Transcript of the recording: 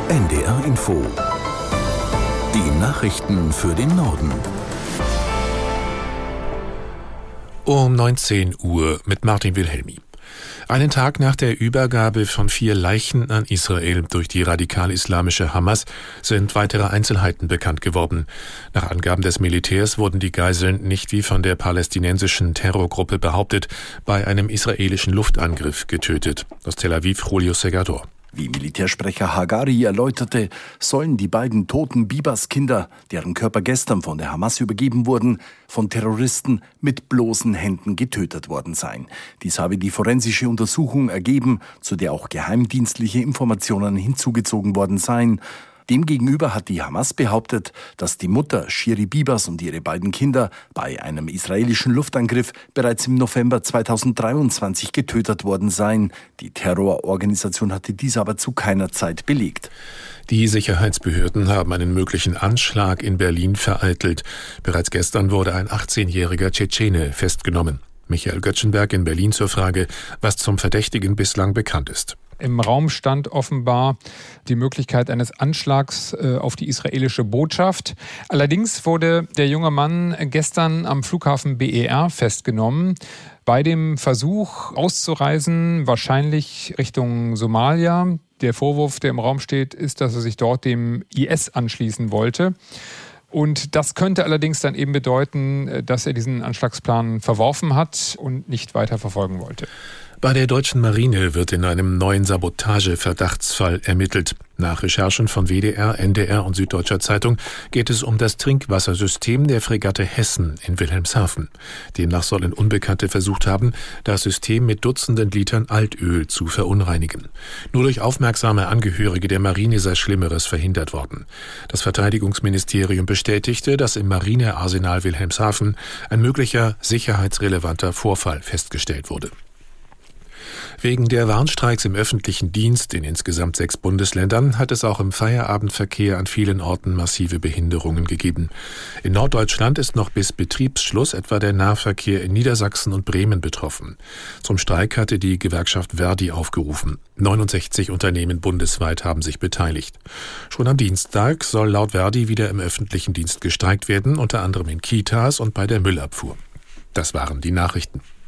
NDR Info. Die Nachrichten für den Norden. Um 19 Uhr mit Martin Wilhelmi. Einen Tag nach der Übergabe von 4 Leichen an Israel durch die radikal-islamische Hamas sind weitere Einzelheiten bekannt geworden. Nach Angaben des Militärs wurden die Geiseln nicht wie von der palästinensischen Terrorgruppe behauptet, bei einem israelischen Luftangriff getötet. Aus Tel Aviv, Julio Segador. Wie Militärsprecher Hagari erläuterte, sollen die beiden toten Bibas-Kinder, deren Körper gestern von der Hamas übergeben wurden, von Terroristen mit bloßen Händen getötet worden sein. Dies habe die forensische Untersuchung ergeben, zu der auch geheimdienstliche Informationen hinzugezogen worden seien. Demgegenüber hat die Hamas behauptet, dass die Mutter Shiri Bibas und ihre beiden Kinder bei einem israelischen Luftangriff bereits im November 2023 getötet worden seien. Die Terrororganisation hatte dies aber zu keiner Zeit belegt. Die Sicherheitsbehörden haben einen möglichen Anschlag in Berlin vereitelt. Bereits gestern wurde ein 18-jähriger Tschetschene festgenommen. Michael Göttschenberg in Berlin zur Frage, was zum Verdächtigen bislang bekannt ist. Im Raum stand offenbar die Möglichkeit eines Anschlags auf die israelische Botschaft. Allerdings wurde der junge Mann gestern am Flughafen BER festgenommen. Bei dem Versuch auszureisen, wahrscheinlich Richtung Somalia. Der Vorwurf, der im Raum steht, ist, dass er sich dort dem IS anschließen wollte. Und das könnte allerdings dann eben bedeuten, dass er diesen Anschlagsplan verworfen hat und nicht weiter verfolgen wollte. Bei der deutschen Marine wird in einem neuen Sabotage-Verdachtsfall ermittelt. Nach Recherchen von WDR, NDR und Süddeutscher Zeitung geht es um das Trinkwassersystem der Fregatte Hessen in Wilhelmshaven. Demnach sollen Unbekannte versucht haben, das System mit Dutzenden Litern Altöl zu verunreinigen. Nur durch aufmerksame Angehörige der Marine sei Schlimmeres verhindert worden. Das Verteidigungsministerium bestätigte, dass im Marinearsenal Wilhelmshaven ein möglicher sicherheitsrelevanter Vorfall festgestellt wurde. Wegen der Warnstreiks im öffentlichen Dienst in insgesamt 6 Bundesländern hat es auch im Feierabendverkehr an vielen Orten massive Behinderungen gegeben. In Norddeutschland ist noch bis Betriebsschluss etwa der Nahverkehr in Niedersachsen und Bremen betroffen. Zum Streik hatte die Gewerkschaft Verdi aufgerufen. 69 Unternehmen bundesweit haben sich beteiligt. Schon am Dienstag soll laut Verdi wieder im öffentlichen Dienst gestreikt werden, unter anderem in Kitas und bei der Müllabfuhr. Das waren die Nachrichten.